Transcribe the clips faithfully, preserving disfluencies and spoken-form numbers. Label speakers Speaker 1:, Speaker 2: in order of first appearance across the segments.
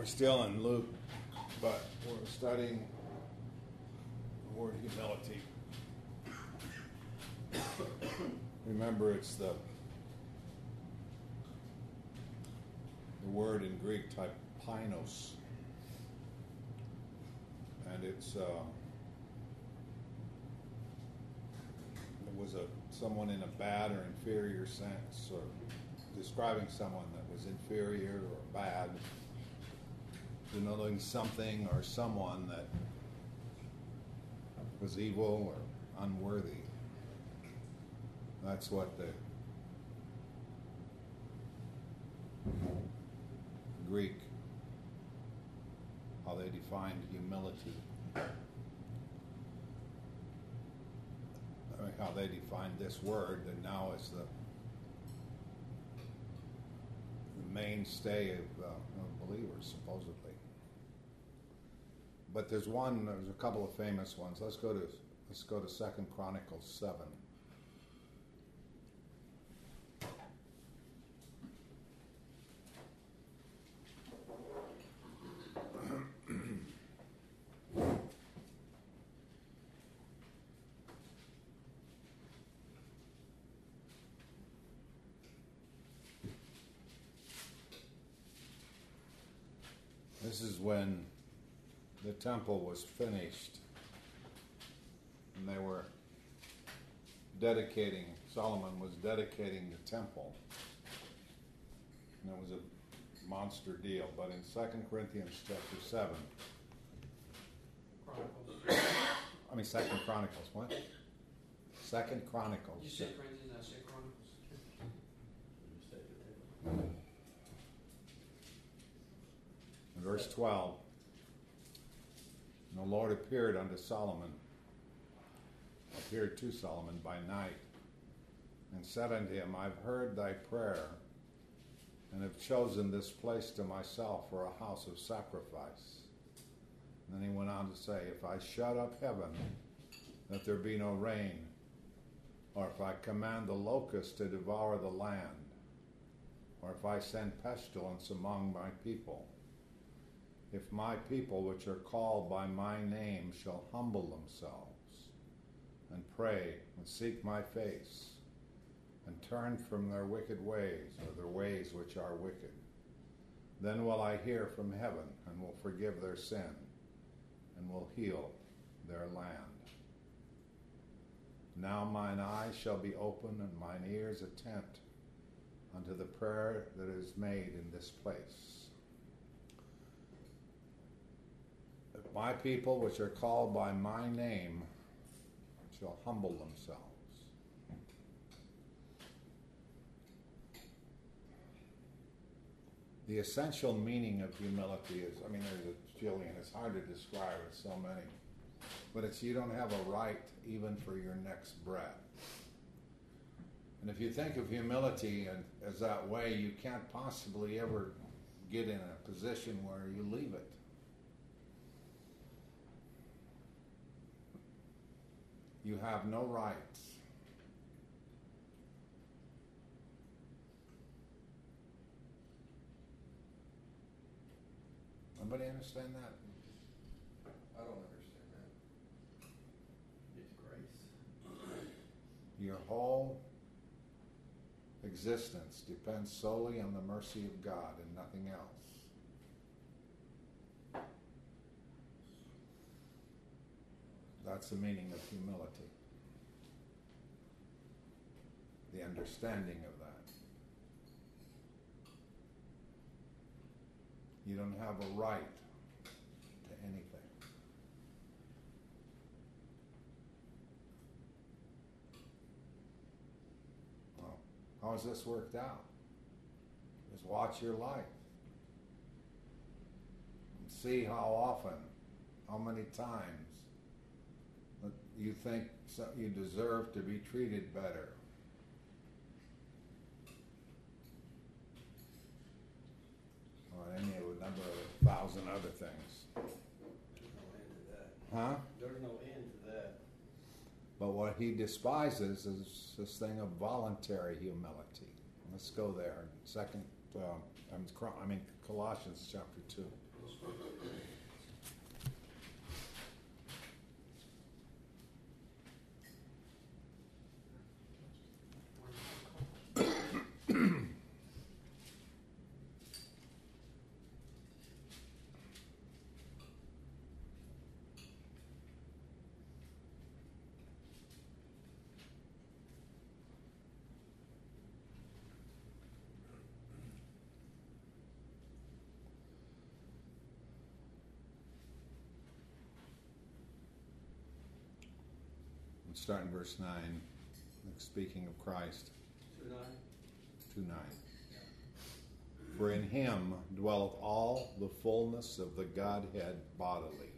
Speaker 1: still in Luke, but we're studying the word humility. Remember, it's the the word in Greek typainos, and it's uh, it was a someone in a bad or inferior sense, or describing someone that was inferior or bad, denoting something or someone that was evil or unworthy. That's what the Greek, how they defined humility, I mean, how they defined this word that now is the, the mainstay of, uh, of believers, supposedly. But there's one, there's a couple of famous ones. Let's go to let's go to Second Chronicles seven. This is when the temple was finished and they were dedicating, Solomon was dedicating the temple. And it was a monster deal. But in Second Corinthians chapter seven,
Speaker 2: Chronicles.
Speaker 1: I mean Second Chronicles, what? Second Chronicles.
Speaker 2: You say Corinthians, I say Chronicles.
Speaker 1: In verse twelve, and the Lord appeared unto Solomon, appeared to Solomon by night, and said unto him, I've heard thy prayer, and have chosen this place to myself for a house of sacrifice. And then he went on to say, if I shut up heaven, that there be no rain, or if I command the locust to devour the land, or if I send pestilence among my people, if my people which are called by my name shall humble themselves, and pray, and seek my face, and turn from their wicked ways, or their ways which are wicked, then will I hear from heaven, and will forgive their sin, and will heal their land. Now mine eyes shall be open, and mine ears attent unto the prayer that is made in this place. If my people which are called by my name shall humble themselves. The essential meaning of humility is, I mean, there's a jillion, it's hard to describe, it's so many. But it's you don't have a right even for your next breath. And if you think of humility as that way, you can't possibly ever get in a position where you leave it. You have no rights. Anybody understand that?
Speaker 3: I don't understand that. It's grace.
Speaker 1: Your whole existence depends solely on the mercy of God and nothing else. That's the meaning of humility. The understanding of that. You don't have a right to anything. Well, how has this worked out? Just watch your life. And see how often, how many times you think you deserve to be treated better. Or any of a number of a thousand other things.
Speaker 3: There's no end to that.
Speaker 1: Huh?
Speaker 3: There's no end to that.
Speaker 1: But what he despises is this thing of voluntary humility. Let's go there. Second, uh, I mean Colossians chapter two. Start in verse nine, speaking of Christ.
Speaker 3: Two nine?
Speaker 1: two nine. For in him dwelleth all the fullness of the Godhead bodily,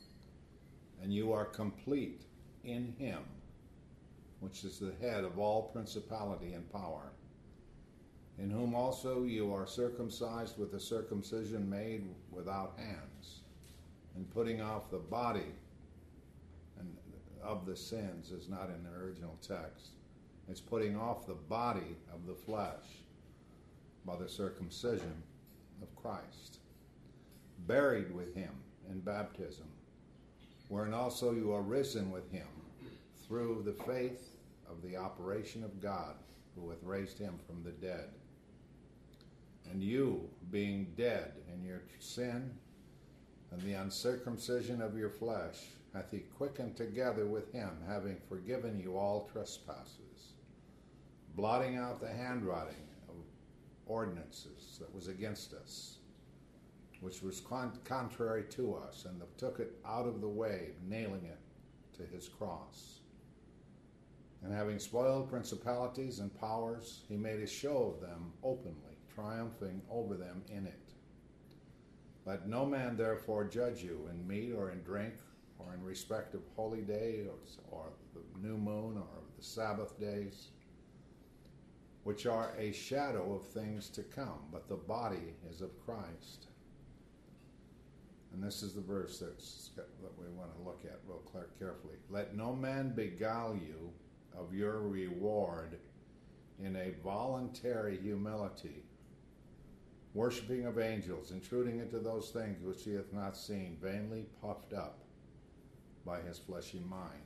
Speaker 1: and you are complete in him, which is the head of all principality and power, in whom also you are circumcised with a circumcision made without hands, and putting off the body and of the sins is not in the original text. It's putting off the body of the flesh by the circumcision of Christ, buried with him in baptism, wherein also you are risen with him through the faith of the operation of God, who hath raised him from the dead. And you, being dead in your sin and the uncircumcision of your flesh, hath he quickened together with him, having forgiven you all trespasses, blotting out the handwriting of ordinances that was against us, which was con- contrary to us, and took it out of the way, nailing it to his cross. And having spoiled principalities and powers, he made a show of them openly, triumphing over them in it. Let no man therefore judge you in meat or in drink, or in respect of holy day, or, or the new moon, or the Sabbath days, which are a shadow of things to come, but the body is of Christ. And this is the verse that's, that we want to look at real carefully. Let no man beguile you of your reward in a voluntary humility, worshipping of angels, intruding into those things which he hath not seen, vainly puffed up by his fleshy mind.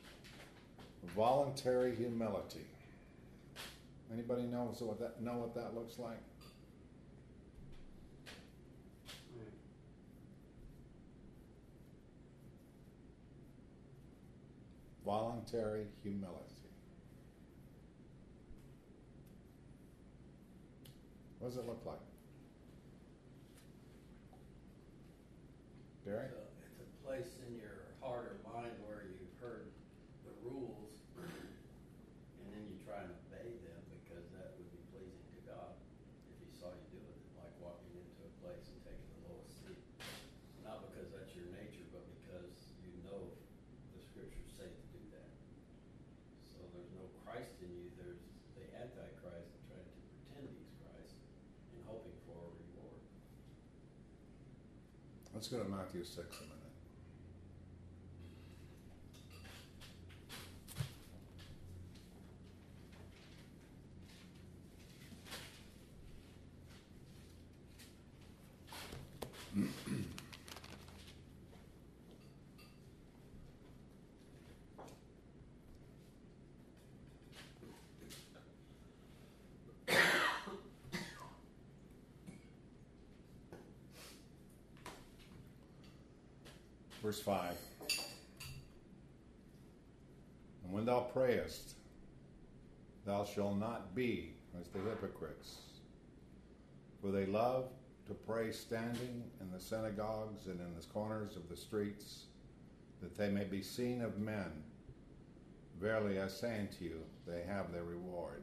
Speaker 1: Voluntary humility. Anybody knows what that know what that looks like? Voluntary humility. What does it look like? Barry?
Speaker 3: It's a, it's a place in your heart or mind where you've heard the rules and then you try and obey them because that would be pleasing to God if he saw you doing it, like walking into a place and taking the lowest seat. Not because that's your nature, but because you know the scriptures say to do that. So there's no Christ in you, there's the Antichrist trying to pretend he's Christ and hoping for a reward.
Speaker 1: Let's go to Matthew six a minute. Verse five. And when thou prayest, thou shalt not be as the hypocrites, for they love to pray standing in the synagogues and in the corners of the streets, that they may be seen of men. Verily I say unto you, they have their reward.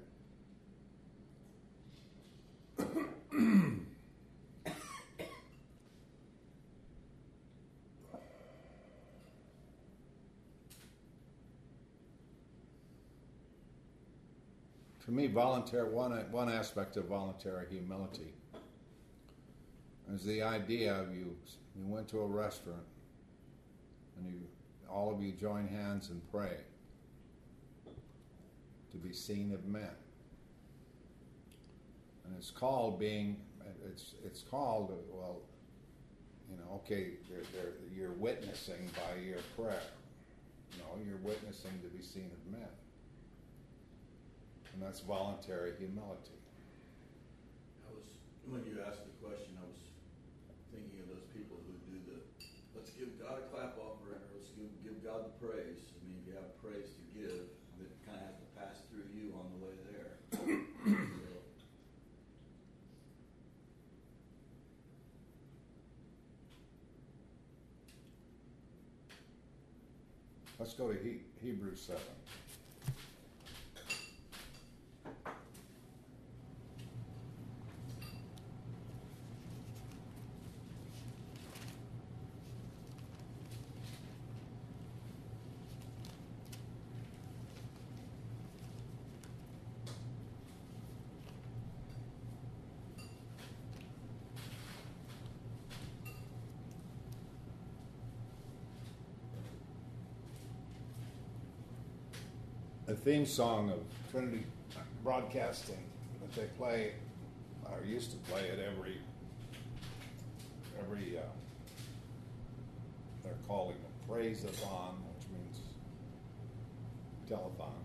Speaker 1: To me, voluntary one one aspect of voluntary humility is the idea of you. You went to a restaurant, and you all of you join hands and pray to be seen of men, and it's called being. It's it's called well. You know, okay, they're, they're, you're witnessing by your prayer. You know, you're witnessing to be seen of men. And that's voluntary humility.
Speaker 2: I was, when you asked the question, I was thinking of those people who do the, let's give God a clap offering, or let's give, give God the praise. I mean, if you have praise to give, that kind of has to pass through you on the way there. So,
Speaker 1: Let's go to he- Hebrews seven. The theme song of Trinity Broadcasting that they play, or used to play it every, every, uh, they're calling it praise-a-thon, which means telethon.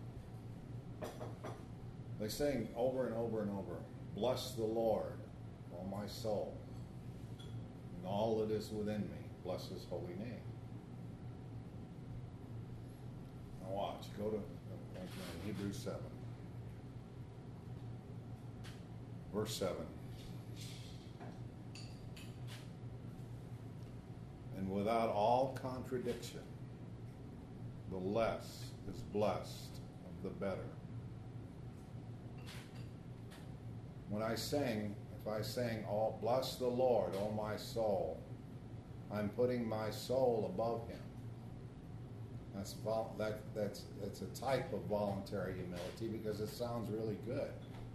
Speaker 1: They sing over and over and over, bless the Lord, O my soul, and all that is within me, bless his holy name. Now watch, go to Hebrews seven, verse seven. And without all contradiction, the less is blessed of the better. When I sing, if I sing, oh, bless the Lord, O my soul, I'm putting my soul above him. That's vol- that that's that's a type of voluntary humility because it sounds really good.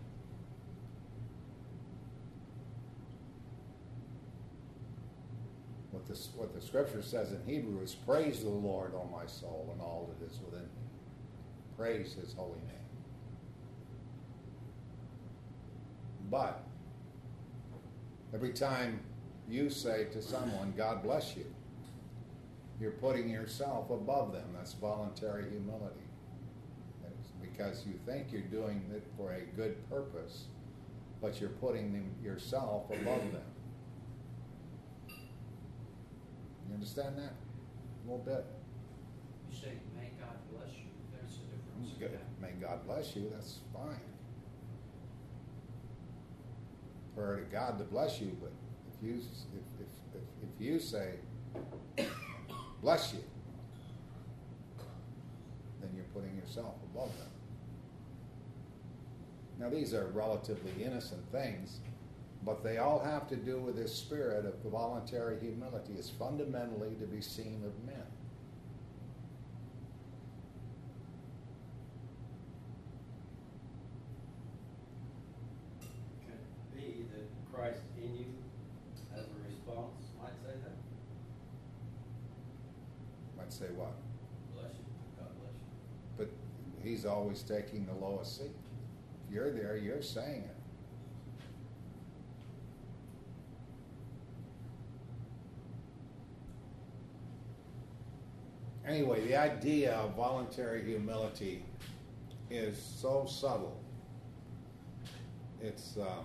Speaker 1: What this what the scripture says in Hebrew is, praise the Lord, O my soul, and all that is within me. Praise his holy name. But every time you say to someone, God bless you, you're putting yourself above them. That's voluntary humility. It's because you think you're doing it for a good purpose, but you're putting them, yourself above them. You understand that? A little bit?
Speaker 4: You say, may God bless you. There's a difference.
Speaker 1: Good. May God bless you. That's fine. Prayer to God to bless you, but if you if if if, if you say bless you, then you're putting yourself above them. Now these are relatively innocent things, but they all have to do with this spirit of voluntary humility. It's fundamentally to be seen of men.
Speaker 3: Can it be that Christ in you, as a response, might say that?
Speaker 1: Might say what?
Speaker 3: Bless you, God bless you.
Speaker 1: But he's always taking the lowest seat. If you're there, you're saying it. Anyway, the idea of voluntary humility is so subtle. It's um,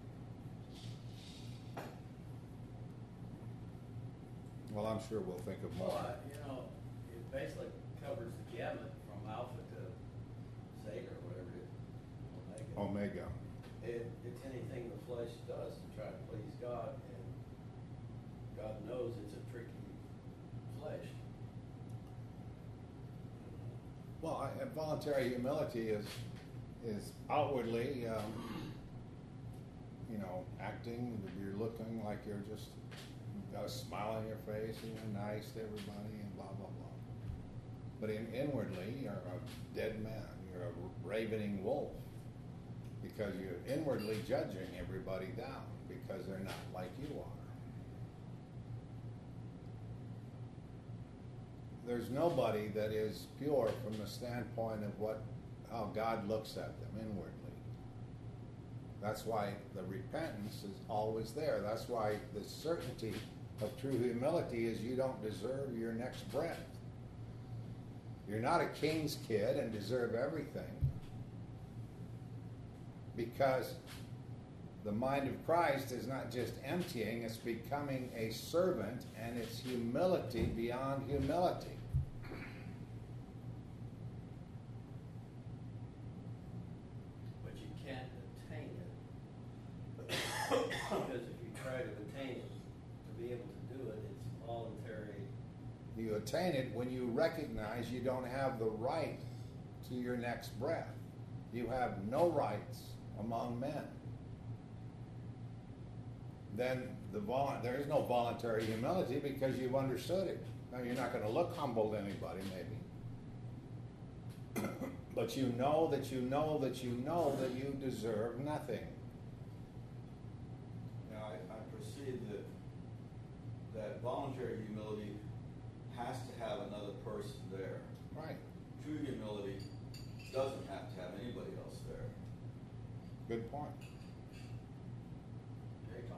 Speaker 1: well, I'm sure we'll think of more.
Speaker 3: Well, I- you know, it basically covers the gamut from alpha to zeta or whatever it is, omega.
Speaker 1: Omega.
Speaker 3: It, it's anything the flesh does to try to please God, and God knows it's a tricky flesh.
Speaker 1: Well, I, and voluntary humility is is outwardly, um, you know, acting. You're looking like you're just you've got a smile on your face and you're nice to everybody and blah blah blah. But in, inwardly, you're a dead man. You're a ravening wolf because you're inwardly judging everybody down because they're not like you are. There's nobody that is pure from the standpoint of what how God looks at them inwardly. That's why the repentance is always there. That's why the certainty of true humility is you don't deserve your next breath. You're not a king's kid and deserve everything. Because the mind of Christ is not just emptying, it's becoming a servant, and it's humility beyond humility.
Speaker 3: But you can't attain it. Because if you try to attain it, to be able to do it, it's voluntary.
Speaker 1: You attain it when you recognize you don't have the right to your next breath. You have no rights among men. Then the vol- there is no voluntary humility because you've understood it. Now you're not going to look humble to anybody, maybe. But you know that you know that you know that you deserve nothing.
Speaker 2: Now, I, I perceive that that voluntary humility has to have another person there.
Speaker 1: Right.
Speaker 2: True humility doesn't have to have anybody else there.
Speaker 1: Good point.
Speaker 2: Okay, Tom?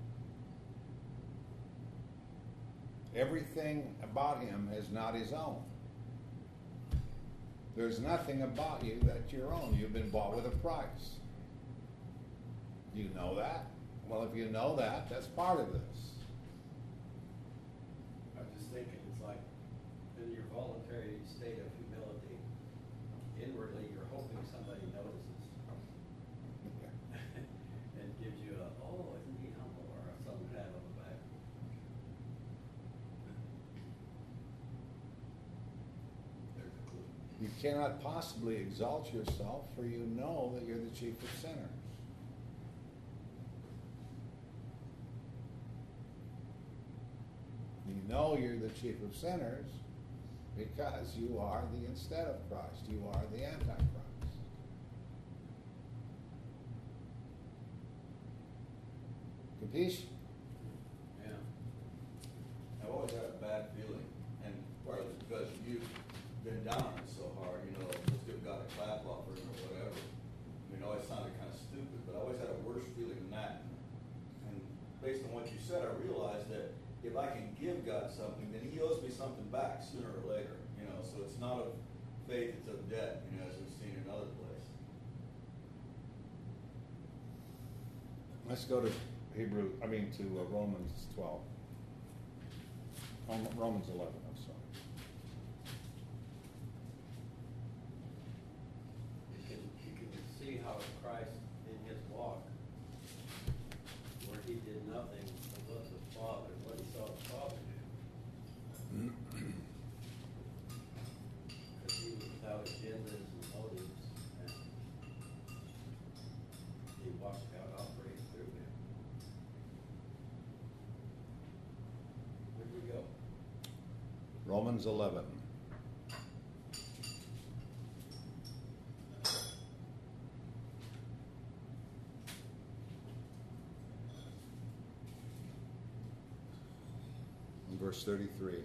Speaker 1: Everything about him is not his own. There's nothing about you that's your own. You've been bought with a price. Do you know that? Well, if you know that, that's part of this.
Speaker 3: I'm just thinking, it's like, in your voluntary state of humility, inwardly, you're hoping somebody notices. And gives you a, oh, isn't he humble, or something pat on the back. There's a clue.
Speaker 1: You cannot possibly exalt yourself, for you know that you're the chief of sinners. You know you're the chief of sinners because you are the instead of Christ. You are the Antichrist. Capiche?
Speaker 2: Yeah. I've always had a bad feeling, and partly because you've been down on it so hard, you know, let's give God a clap offering or whatever. I mean, it always sounded kind of stupid, but I always had a worse feeling than that. And based on what you said, I realized that if I can give God something, then He owes me something back sooner or later. You know, so it's not of faith, it's of debt, you know, as we've seen in other places.
Speaker 1: Let's go to Hebrew, I mean to uh, Romans twelve. Rom- Romans eleven, I'm sorry.
Speaker 3: You can, you can see how Christ in his walk, where he did nothing but what the Father, what he saw the Father do. Because he was without agendas and motives, and he watched God operate through him. Where'd we go?
Speaker 1: Romans eleven. In verse thirty-three.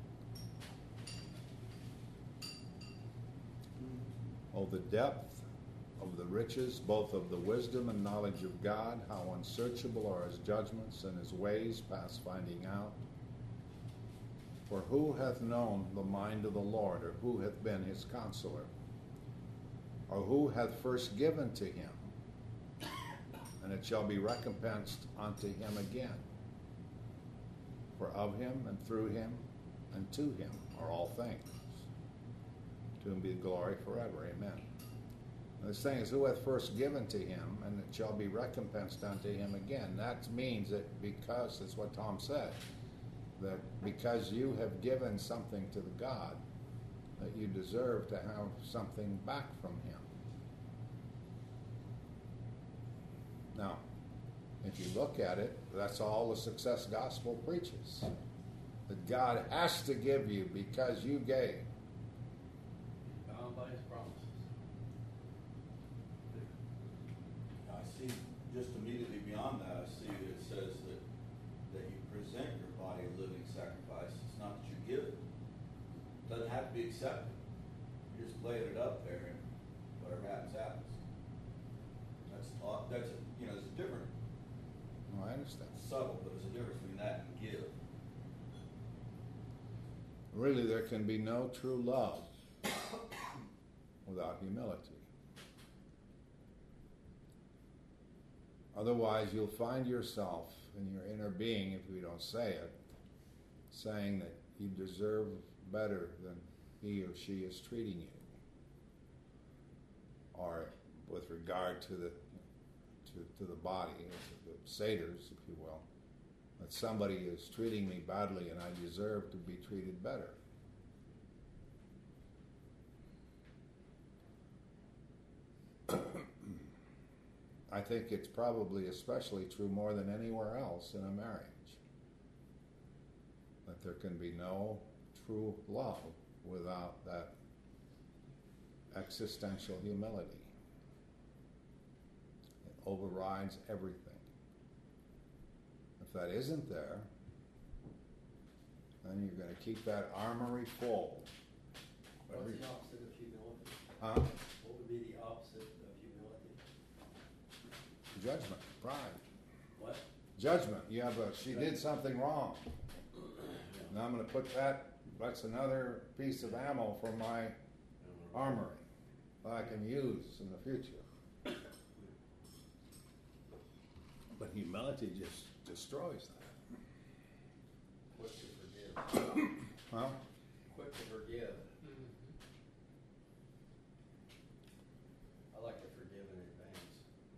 Speaker 1: Oh, the depth of the riches, both of the wisdom and knowledge of God, how unsearchable are his judgments and his ways past finding out. For who hath known the mind of the Lord, or who hath been his counselor? Or who hath first given to him, and it shall be recompensed unto him again? For of him, and through him, and to him are all things. To him be glory forever. Amen. And this thing is, who hath first given to him, and it shall be recompensed unto him again. That means that because, that's what Tom said, that because you have given something to the God, that you deserve to have something back from him. Now, if you look at it, that's all the success gospel preaches. That God has to give you because you gave.
Speaker 3: Bound by his promises.
Speaker 2: I see just immediately beyond that, I see that it says that, that you present your body a living sacrifice. It's not that you give it. It doesn't have to be accepted. You're just laying it up there, and whatever happens, happens. That's, that's a, you know, it's a different.
Speaker 1: Well, I understand.
Speaker 2: It's subtle, but there's a difference between that and give.
Speaker 1: Really, there can be no true love without humility. Otherwise, you'll find yourself in your inner being, if you don't say it, saying that you deserve better than he or she is treating you. Or with regard to the to, to the body, the satyrs, if you will, that somebody is treating me badly and I deserve to be treated better. I think it's probably especially true more than anywhere else in a marriage, that there can be no true love without that existential humility. It overrides everything. If that isn't there, then you're going to keep that armory full.
Speaker 3: What's
Speaker 1: Every-
Speaker 3: the opposite of humility?
Speaker 1: Huh?
Speaker 3: What would be the opposite of humility?
Speaker 1: Judgment, pride.
Speaker 3: What?
Speaker 1: Judgment. You have a, she did something wrong. Now I'm going to put that, that's another piece of ammo for my armory that I can use in the future. But humility just destroys that.
Speaker 3: Quick to forgive.
Speaker 1: Huh?
Speaker 3: Quick to forgive.
Speaker 4: Mhm.
Speaker 3: I like to forgive in advance.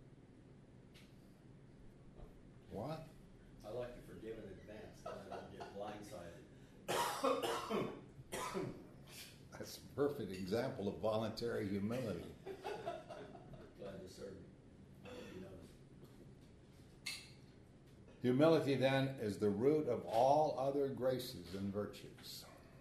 Speaker 1: What?
Speaker 3: I like to forgive in advance, then I don't get blindsided.
Speaker 1: That's a perfect example of voluntary humility.
Speaker 3: Glad to serve you. I hope you noticed.
Speaker 1: Humility, then, is the root of all other graces and virtues.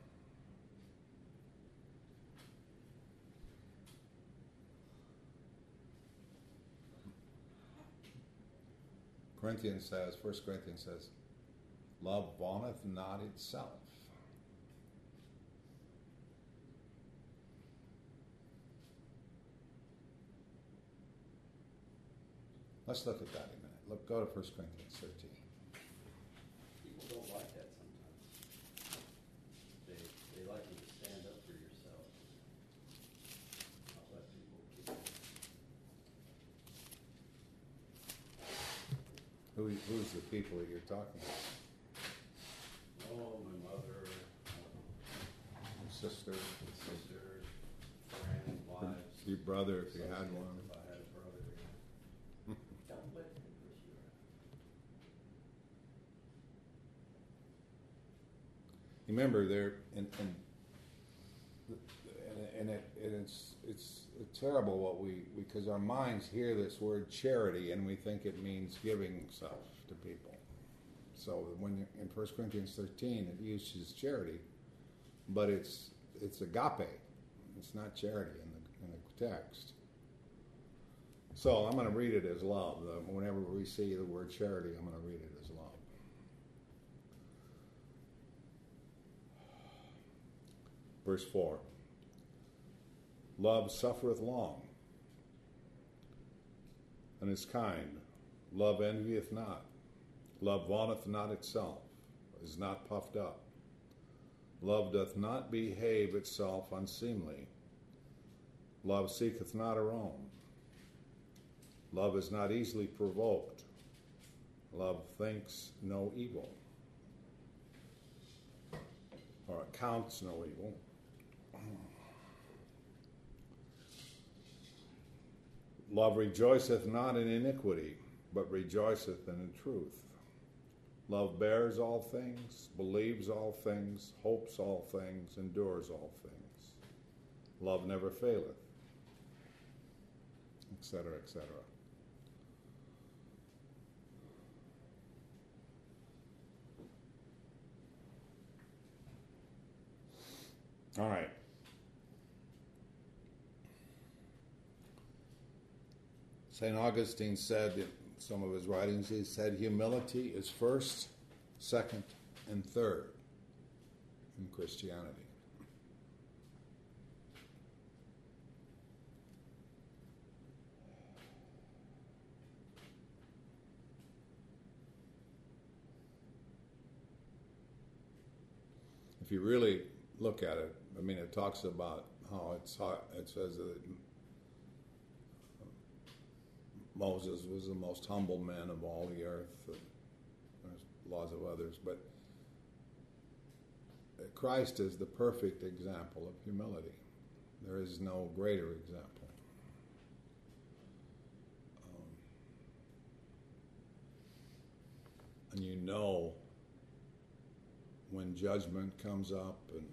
Speaker 1: Corinthians says, First Corinthians says, love vaunteth not itself. Let's look at that in a minute. Look, go to First Corinthians thirteen.
Speaker 3: People don't like that sometimes. They, they like you to stand up for yourself. Not let people keep you.
Speaker 1: Who, who's the people that you're talking about?
Speaker 3: Oh, my mother,
Speaker 1: Your sister,
Speaker 3: sisters, friends, wives.
Speaker 1: your brother, if you had
Speaker 3: associates,
Speaker 1: one.
Speaker 3: If I had a brother, yeah. Don't let them push you around.
Speaker 1: Remember, there, and, and, and, it, and it's, it's terrible what we, because our minds hear this word charity and we think it means giving stuff to people. So when you, in First Corinthians thirteen, it uses charity, but it's it's agape. It's not charity in the, in the text. So I'm going to read it as love. Whenever we see the word charity, I'm going to read it as love. Verse four. Love suffereth long, and is kind. Love envieth not. Love vaunteth not itself, is not puffed up. Love doth not behave itself unseemly. Love seeketh not her own. Love is not easily provoked. Love thinks no evil, or accounts no evil. Love rejoiceth not in iniquity, but rejoiceth in the truth. Love bears all things, believes all things, hopes all things, endures all things. Love never faileth, et cetera, et cetera. All right. Saint Augustine said in some of his writings, he said humility is first, second, and third in Christianity. you really look at it, I mean, it talks about how it's hot. It says that Moses was the most humble man of all the earth. There's lots of others, but Christ is the perfect example of humility. There is no greater example. Um, and you know when judgment comes up, and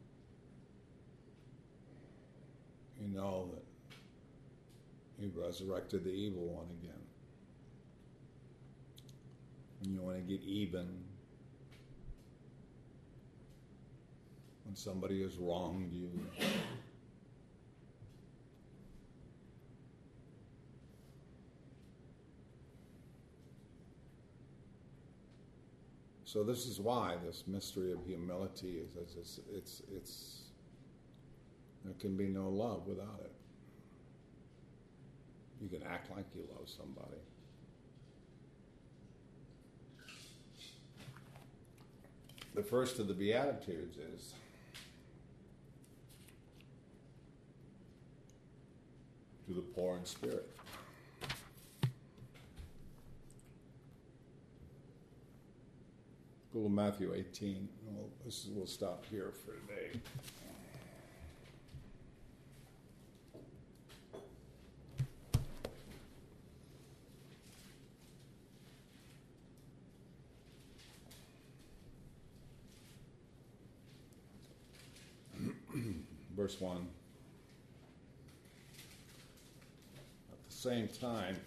Speaker 1: you know that He resurrected the evil one again. And you want to get even when somebody has wronged you. So this is why this mystery of humility is, it's, it's, it's, there can be no love without it. You can act like you love somebody. The first of the Beatitudes is to the poor in spirit. Go to Matthew eighteen. We'll, this is, we'll stop here for today. Verse one. At the same time,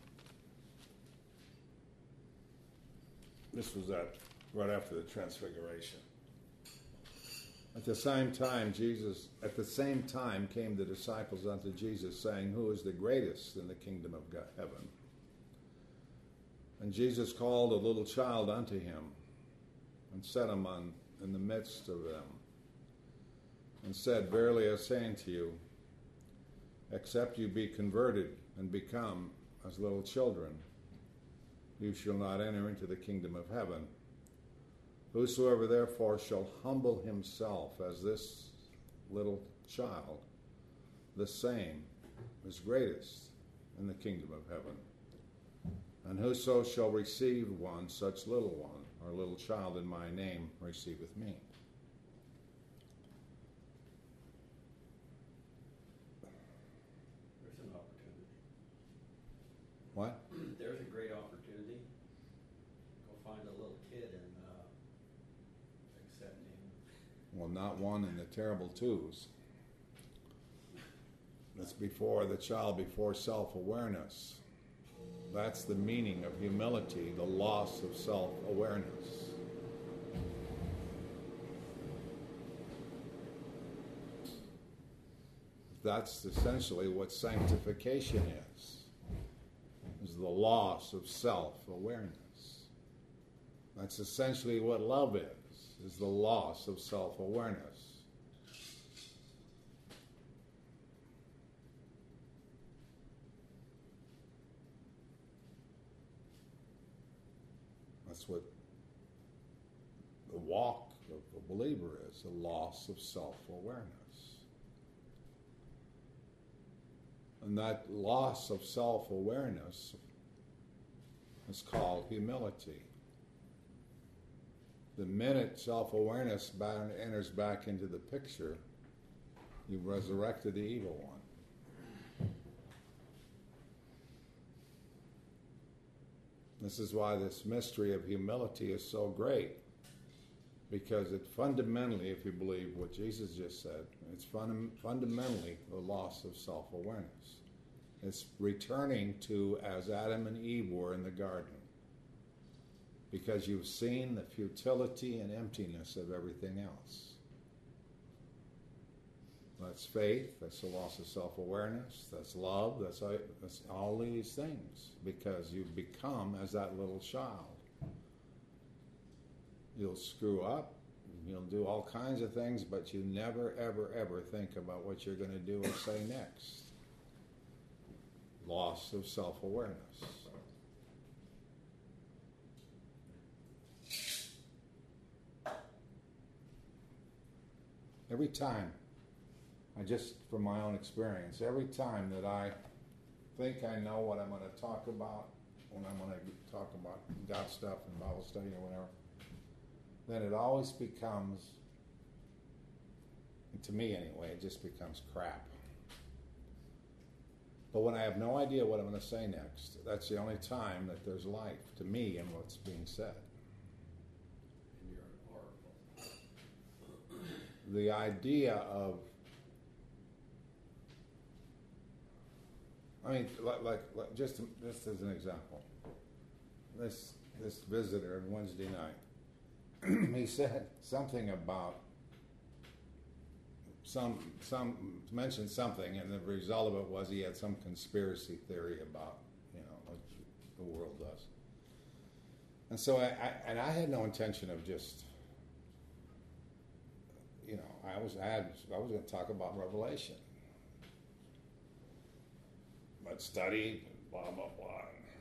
Speaker 1: this was at right after the Transfiguration. At the same time, Jesus, at the same time came the disciples unto Jesus, saying, Who is the greatest in the kingdom of God, heaven? And Jesus called a little child unto him, and set him on in the midst of them, and said, Verily I say unto you, except you be converted and become as little children, you shall not enter into the kingdom of heaven. Whosoever therefore shall humble himself as this little child, the same is greatest in the kingdom of heaven. And whoso shall receive one such little one, or little child in my name, receiveth me.
Speaker 3: There's an opportunity.
Speaker 1: What?
Speaker 3: There's a great opportunity. Go find a little kid and uh, accept him.
Speaker 1: Well, not one in the terrible twos. That's before the child, before self-awareness. That's the meaning of humility, the loss of self-awareness. That's essentially what sanctification is, is the loss of self-awareness. That's essentially what love is, is the loss of self-awareness. That's what the walk of a believer is, a loss of self-awareness. And that loss of self-awareness is called humility. The minute self-awareness enters back into the picture, you've resurrected the evil one. This is why this mystery of humility is so great, because it fundamentally, if you believe what Jesus just said, it's fun- fundamentally the loss of self-awareness. It's returning to as Adam and Eve were in the garden, because you've seen the futility and emptiness of everything else. That's faith, that's the loss of self-awareness, that's love, that's, that's all these things, because you've become as that little child. You'll screw up, you'll do all kinds of things, but you never, ever, ever think about what you're going to do or say next. Loss of self-awareness. Every time, I just, from my own experience, every time that I think I know what I'm going to talk about, when I'm going to talk about God stuff and Bible study or whatever, then it always becomes, to me anyway, it just becomes crap. But when I have no idea what I'm going to say next, that's the only time that there's life to me in what's being said.
Speaker 3: in your oracle.
Speaker 1: The idea of, I mean, like, like, like just just as an example, this this visitor on Wednesday night, he said something about some some mentioned something, and the result of it was he had some conspiracy theory about, you know, what the world does. And so I, I and I had no intention of just, you know, I was I had I was going to talk about Revelation, but study blah blah blah.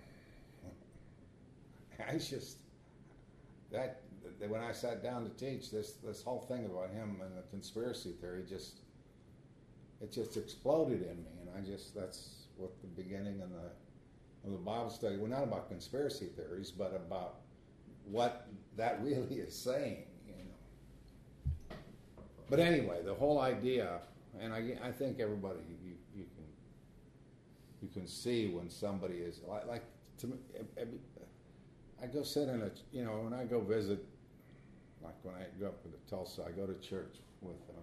Speaker 1: I just that. When I sat down to teach, this this whole thing about him and the conspiracy theory just it just exploded in me, and I just that's what the beginning of the of the Bible study. Well, not about conspiracy theories, but about what that really is saying, you know. But anyway, the whole idea, and I I think everybody you you can you can see when somebody is like like to me. I go sit in a you know when I go visit. Like when I go up to Tulsa, I go to church with them.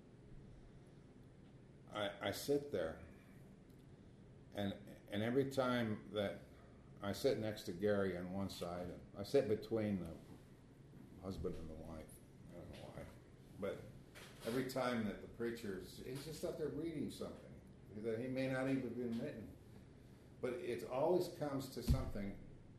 Speaker 1: I, I sit there, and and every time that I sit next to Gary on one side, and I sit between the husband and the wife. I don't know why, but every time that the preacher's, he's just up there reading something that he may not even have been written, but it always comes to something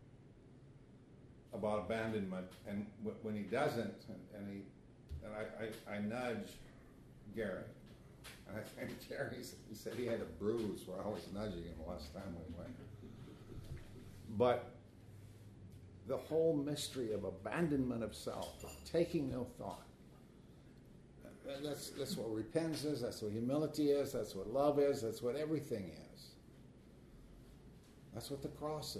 Speaker 1: about abandonment, and w- when he doesn't, and, and he, and I, I, I nudge Gary, and I think Gary, he said he had a bruise where I was nudging him last time we went. But the whole mystery of abandonment of self, of taking no thought, that's that's what repentance is, that's what humility is, that's what love is, that's what everything is. That's what the cross is.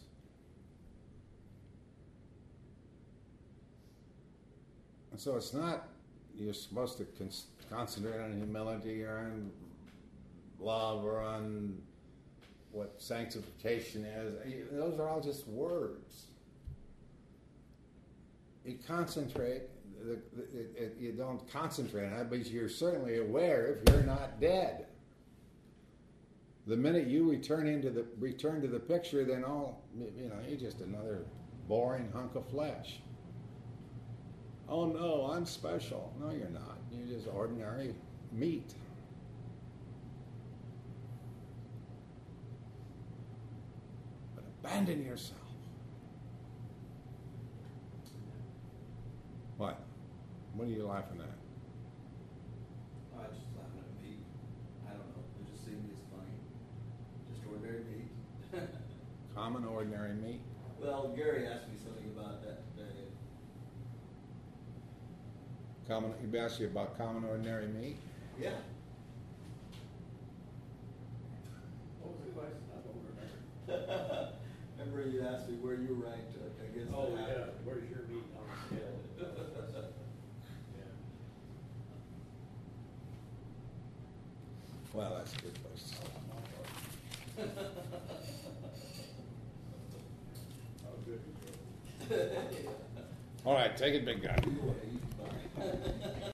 Speaker 1: And so it's not you're supposed to con- concentrate on humility or on love or on what sanctification is. Those are all just words. You concentrate, the, the, it, it, you don't concentrate on it, but you're certainly aware if you're not dead. The minute you return into the return to the picture, then all you know, you're just another boring hunk of flesh. Oh no, I'm special. No, you're not. You're just ordinary meat. But abandon yourself. What? What are you laughing at?
Speaker 2: I was just laughing at meat. I don't know. It just seemed as funny. Just ordinary meat.
Speaker 1: Common, ordinary meat?
Speaker 2: Well, Gary asked me something about that today.
Speaker 1: Common, he asked you about common, ordinary meat?
Speaker 2: Yeah.
Speaker 3: What was the question? I don't remember.
Speaker 2: Remember you asked me where you ranked uh, against
Speaker 3: Oh,
Speaker 2: the
Speaker 3: yeah, where's your meat on the scale? Yeah.
Speaker 1: Well, that's a good place to start.
Speaker 3: Oh, good.
Speaker 1: All right, take it, big guy.
Speaker 2: Anyway, bye.